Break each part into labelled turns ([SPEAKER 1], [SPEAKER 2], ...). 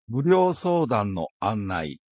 [SPEAKER 1] 無料相談の案内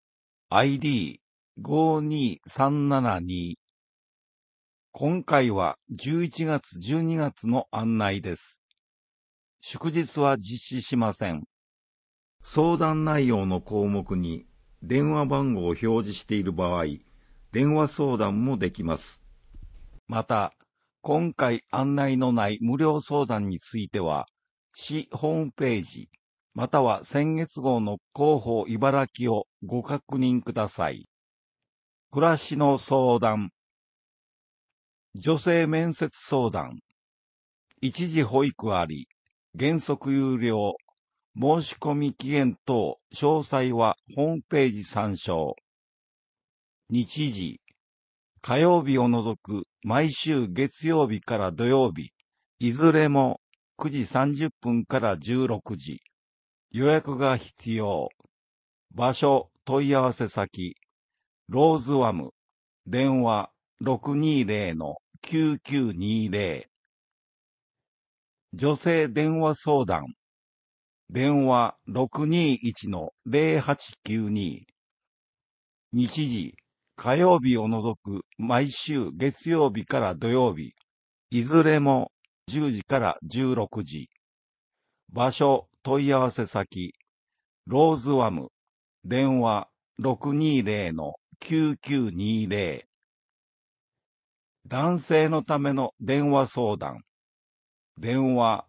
[SPEAKER 1] ID52372。今回は11月12月の案内です。祝日は実施しません。相談内容の項目に電話番号を表示している場合、電話相談もできます。また、今回案内のない無料相談については、市ホームページ、または先月号の広報茨城をご確認ください。暮らしの相談、女性面接相談、一時保育あり、原則有料、申し込み期限等、詳細はホームページ参照。日時、火曜日を除く毎週月曜日から土曜日、いずれも9時30分から16時。予約が必要。場所、問い合わせ先、ローズワム、電話 620-9920。女性電話相談、電話 621-0892。日時、火曜日を除く毎週月曜日から土曜日、いずれも10時から16時。場所、問い合わせ先、ローズワム、電話 620-9920。男性のための電話相談、電話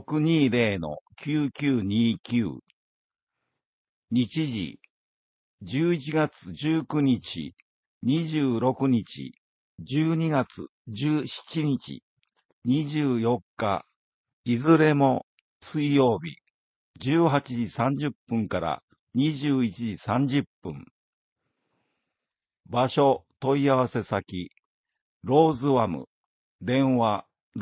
[SPEAKER 1] 620-9929。日時、11月19日、26日、12月17日、24日、いずれも水曜日、18時30分から21時30分。場所、問い合わせ先、ローズワム、電話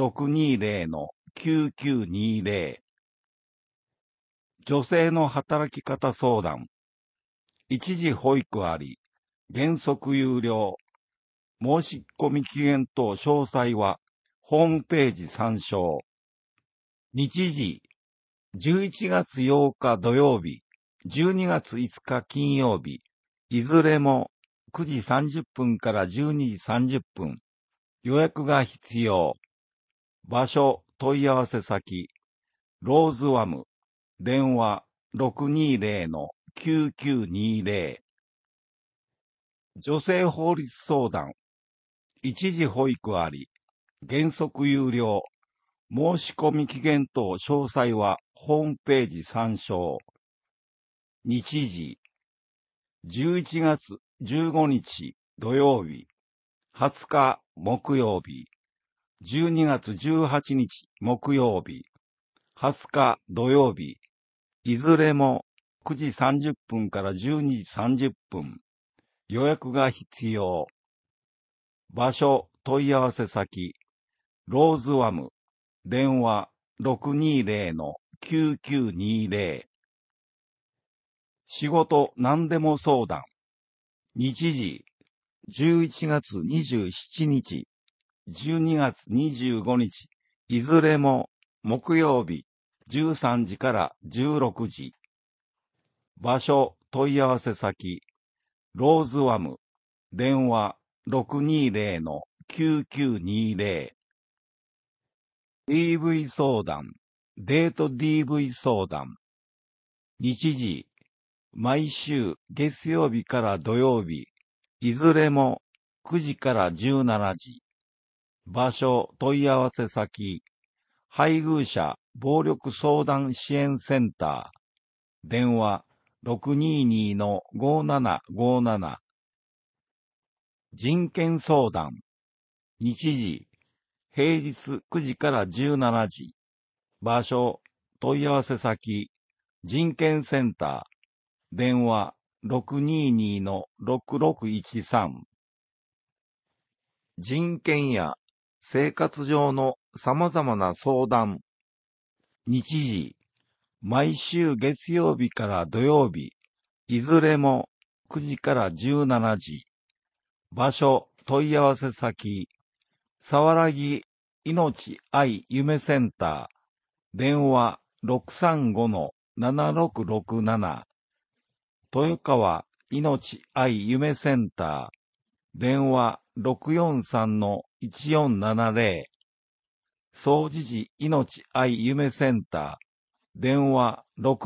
[SPEAKER 1] 620-9920。女性の働き方相談、一時保育あり、原則有料、申し込み期限等詳細はホームページ参照。日時、11月8日土曜日、12月5日金曜日、いずれも9時30分から12時30分。予約が必要。場所、問い合わせ先、ローズワム、電話 620-9920。女性法律相談、一時保育あり、原則有料、申し込み期限等詳細はホームページ参照。日時、11月15日土曜日、20日木曜日、12月18日木曜日、20日土曜日、いずれも9時30分から12時30分。予約が必要。場所、問い合わせ先、ローズワム、電話 620-9920。仕事何でも相談。日時、11月27日、12月25日、いずれも木曜日、13時から16時。場所、問い合わせ先、ローズワム、電話 620-9920。DV 相談、デート DV 相談。日時、毎週月曜日から土曜日、いずれも9時から17時。場所、問い合わせ先、配偶者暴力相談支援センター。電話 622-5757。人権相談。日時、平日9時から17時。場所、問い合わせ先、人権センター。電話 622-6613。人権や生活上の様々な相談。日時、毎週月曜日から土曜日、いずれも9時から17時。場所、問い合わせ先、さわらぎ命愛夢センター。電話 7667、豊川いのち愛夢センター、電話643-1470、総持寺いのち愛夢センター、電話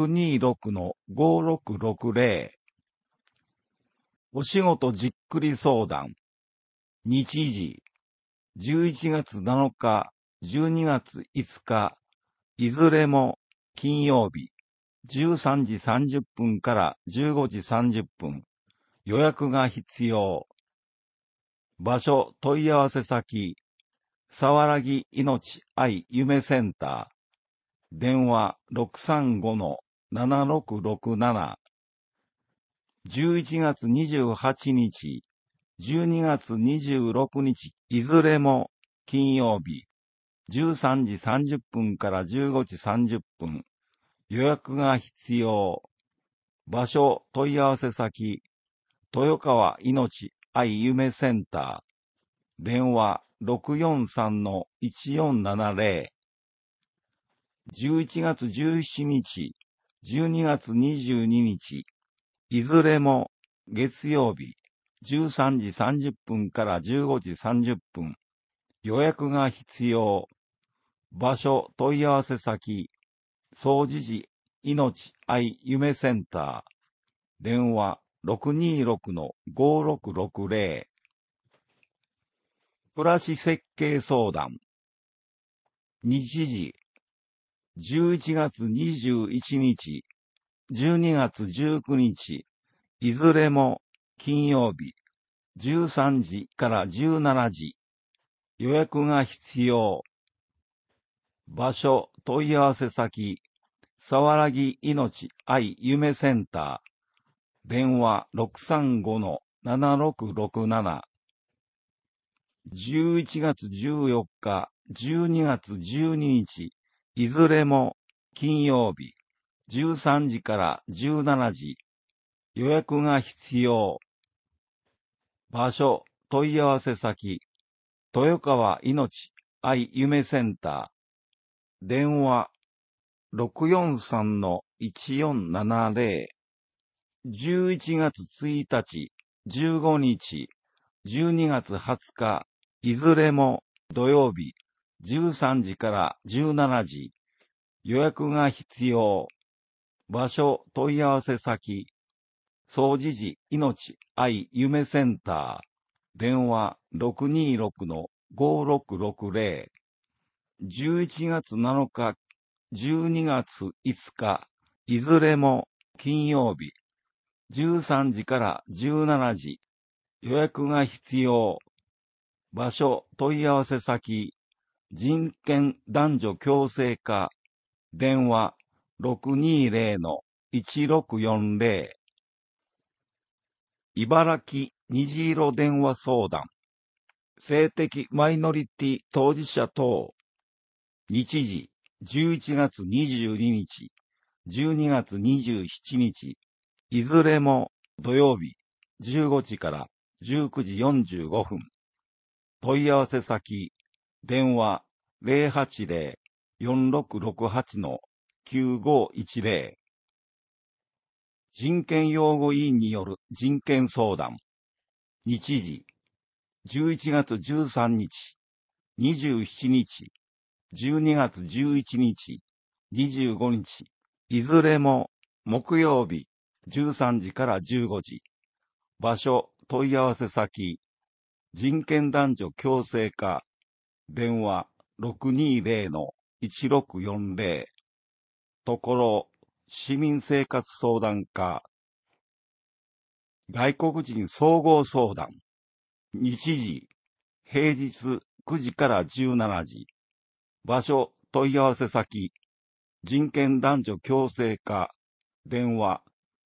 [SPEAKER 1] 626-5660、お仕事じっくり相談、日時、11月7日、12月5日、いずれも金曜日、13時30分から15時30分、予約が必要。場所、問い合わせ先、さわらぎいのち愛夢センター、電話635-7667、11月28日、12月26日、いずれも金曜日、13時30分から15時30分、予約が必要。場所、問い合わせ先、豊川いのち愛夢センター、電話643-1470、11月17日、12月22日、いずれも月曜日、13時30分から15時30分、予約が必要。場所、問い合わせ先、総持寺いのち愛夢センター、電話626-5660、暮らし設計相談、日時、11月21日、12月19日、いずれも金曜日、13時から17時、予約が必要。場所、問い合わせ先、さわらぎいのち愛夢センター、電話635-7667、11月14日、12月12日、いずれも金曜日、13時から17時、予約が必要。場所、問い合わせ先、豊川いのち愛夢センター、電話643-1470、11月1日、15日、12月20日、いずれも土曜日、13時から17時、予約が必要。場所、問い合わせ先、総持寺いのち愛夢センター、電話626-5660、11月7日、12月5日、いずれも金曜日、13時から17時、予約が必要。場所、問い合わせ先、人権男女共生課、電話620-1640、茨城虹色電話相談、性的マイノリティ当事者等、日時、11月22日、12月27日、いずれも土曜日、15時から19時45分。問い合わせ先、電話080-4668-9510。人権擁護委員による人権相談。日時、11月13日、27日、12月11日、25日、いずれも木曜日、13時から15時。場所、問い合わせ先、人権男女共生課、電話620-1640、ところ、市民生活相談課、外国人総合相談、日時、平日9時から17時、場所、問い合わせ先、人権男女共生課、電話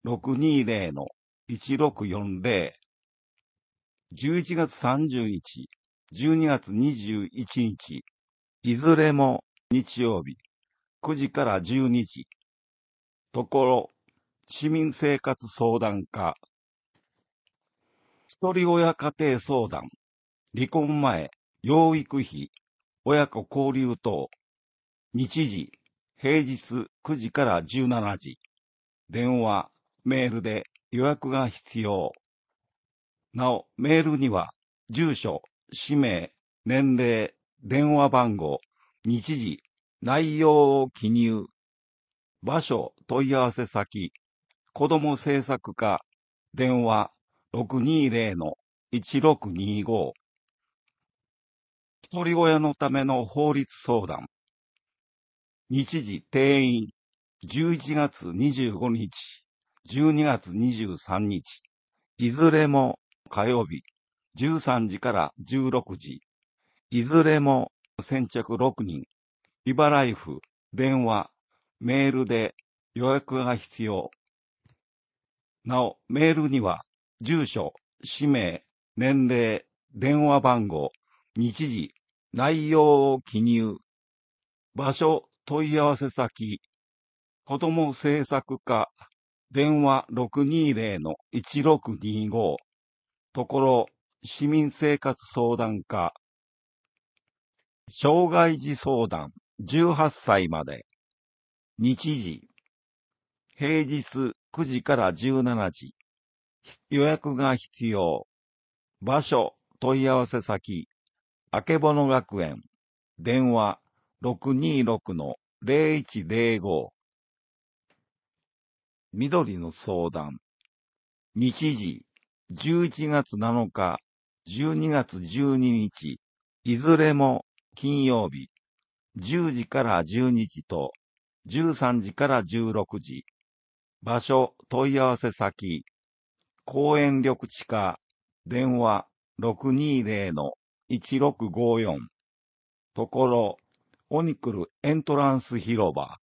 [SPEAKER 1] 620-1640、11月30日、12月21日、いずれも日曜日、9時から12時、ところ、市民生活相談課、一人親家庭相談、離婚前、養育費、親子交流等、日時、 平日9時から17時。電話、メールで予約が必要。なお、メールには、住所、氏名、年齢、電話番号、日時、内容を記入。場所、問い合わせ先、子ども政策課、電話、620-1625。一人親のための法律相談。日時定員、11月25日、12月23日。いずれも火曜日、13時から16時。いずれも先着6人。イバライフ、電話、メールで予約が必要。なお、メールには、住所、氏名、年齢、電話番号、日時、内容を記入。場所、問い合わせ先、子ども政策課、電話620-1625。ところ、市民生活相談課。障害児相談、18歳まで。日時、平日9時から17時。予約が必要。場所、問い合わせ先、あけぼの学園。電話、626-0105。緑の相談。日時、11月7日、12月12日。いずれも金曜日。10時から12時と、13時から16時。場所、問い合わせ先、公園緑地課、電話620-1654。ところ、オニクルエントランス広場。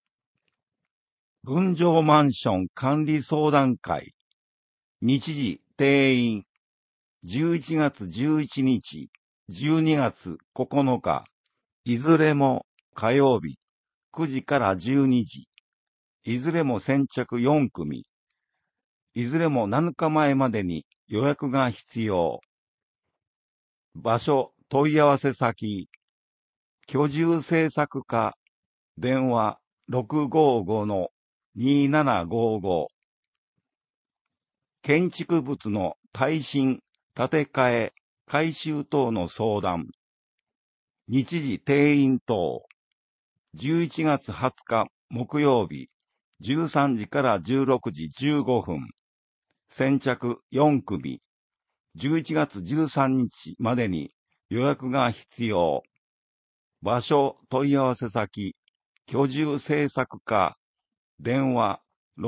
[SPEAKER 1] 分譲マンション管理相談会。日時、定員。11月11日、12月9日。いずれも火曜日、9時から12時。いずれも先着4組。いずれも7日前までに予約が必要。場所、問い合わせ先、居住政策課、電話655-2755。建築物の耐震、建て替え、改修等の相談。日時定員等。11月20日木曜日、13時から16時15分。先着4組。11月13日までに予約が必要。場所、問い合わせ先、居住政策課、電話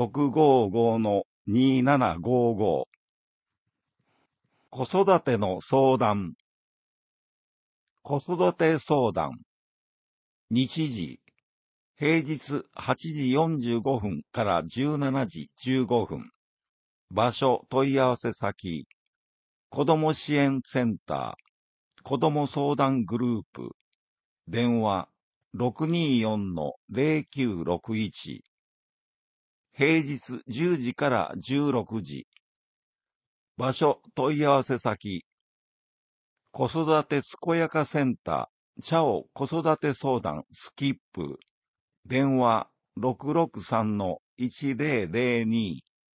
[SPEAKER 1] 655-2755。子育ての相談。子育て相談。日時、平日8時45分から17時15分。場所、問い合わせ先、子ども支援センター、子ども相談グループ、電話624-0961。平日10時から16時。場所、問い合わせ先、子育て健やかセンター、チャオ子育て相談スキップ、電話663-1002。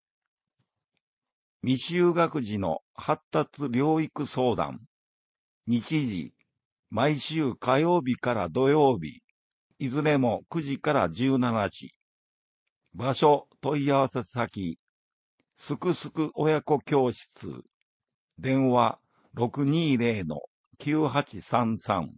[SPEAKER 1] 未就学児の発達療育相談。日時、毎週火曜日から土曜日。いずれも9時から17時。場所、問い合わせ先、すくすく親子教室。電話620-9833。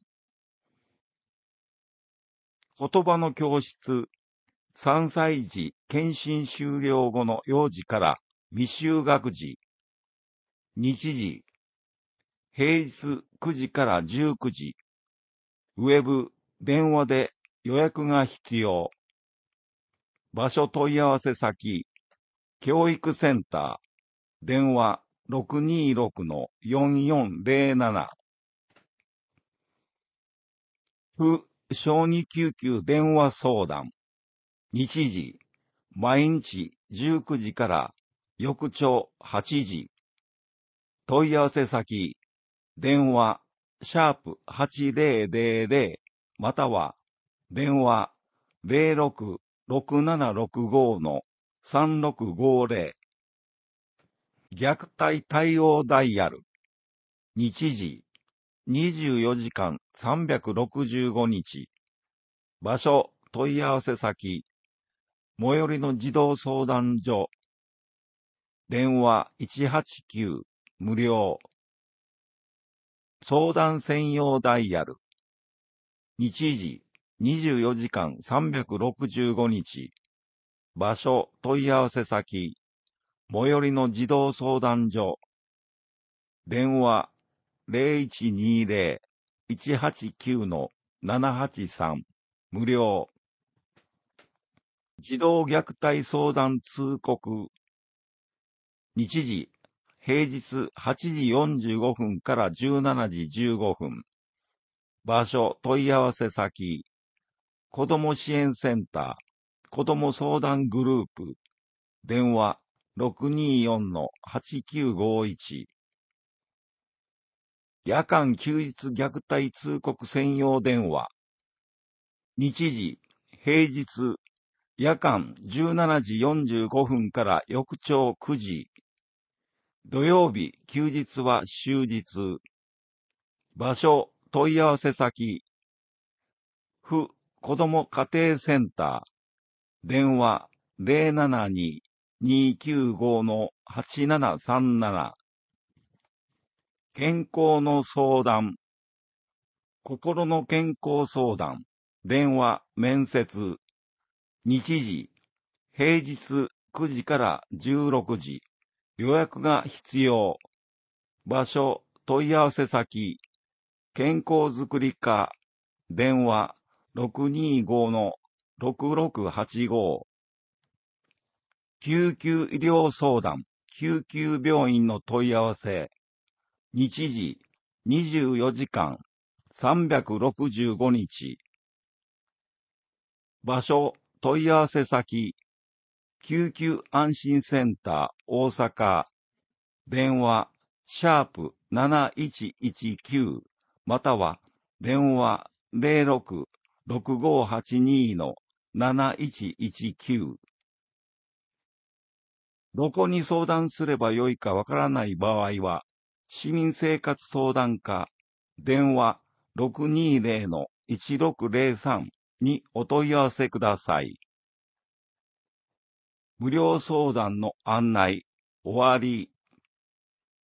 [SPEAKER 1] 言葉の教室。3歳児検診終了後の幼児から未就学児。日時、平日9時から19時。ウェブ、電話で予約が必要。場所問い合わせ先、教育センター、電話626-4407。府小児救急電話相談。日時、毎日19時から翌朝8時。問い合わせ先、電話、#8000、または、電話 06-6765-3650虐待対応ダイヤル日時24時間365日場所問い合わせ先最寄りの児童相談所電話189無料相談専用ダイヤル日時24時間365日場所問い合わせ先最寄りの児童相談所電話0120-189-783無料児童虐待相談通告日時平日8時45分から17時15分場所問い合わせ先子ども支援センター子ども相談グループ電話624-8951夜間休日虐待通告専用電話日時平日夜間17時45分から翌朝9時土曜日休日は終日場所問い合わせ先府子ども家庭センター電話072-295-8737健康の相談心の健康相談電話面接日時平日9時から16時予約が必要場所問い合わせ先健康づくり課電話625-6685救急医療相談救急病院の問い合わせ日時24時間365日場所問い合わせ先救急安心センター大阪電話#7119または電話06-6582-7119どこに相談すればよいかわからない場合は市民生活相談課電話620-1603にお問い合わせください。無料相談の案内終わり。